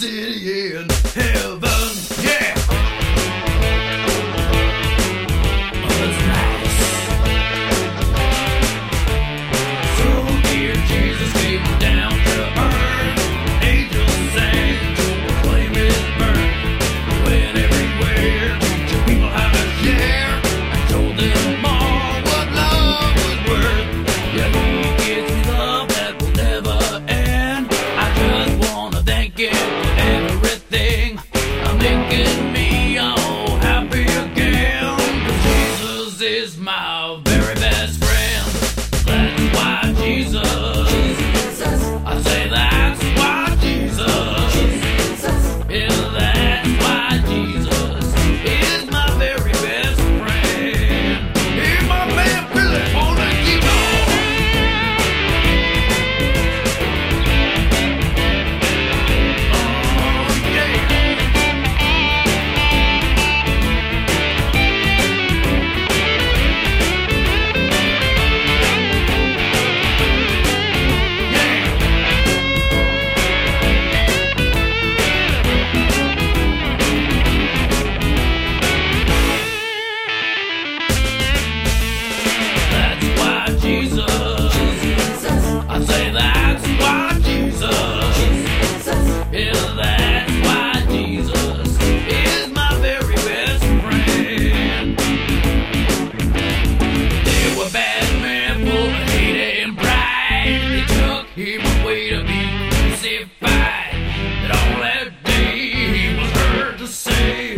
city in heaven. Yeah. Oh, that's nice. So dear Jesus came down to earth. Angels sang to proclaim his birth. Went everywhere, teaching people how to share. I told them all what love was worth. Yeah, he gives me love that will never end. I just wanna thank him for everything. I'm making me all happy again. 'Cause Jesus is my very best friend. That's why Jesus. I say that's why Jesus. Yeah, that's why Jesus is my very best friend. Hey, my man Billy on the guitar. Oh, yeah. That's why Jesus. I say that's why Jesus. Yeah, that's why Jesus is my very best friend. They were bad men full of hate and pride. They took him away to be crucified. But on that day he was heard to say,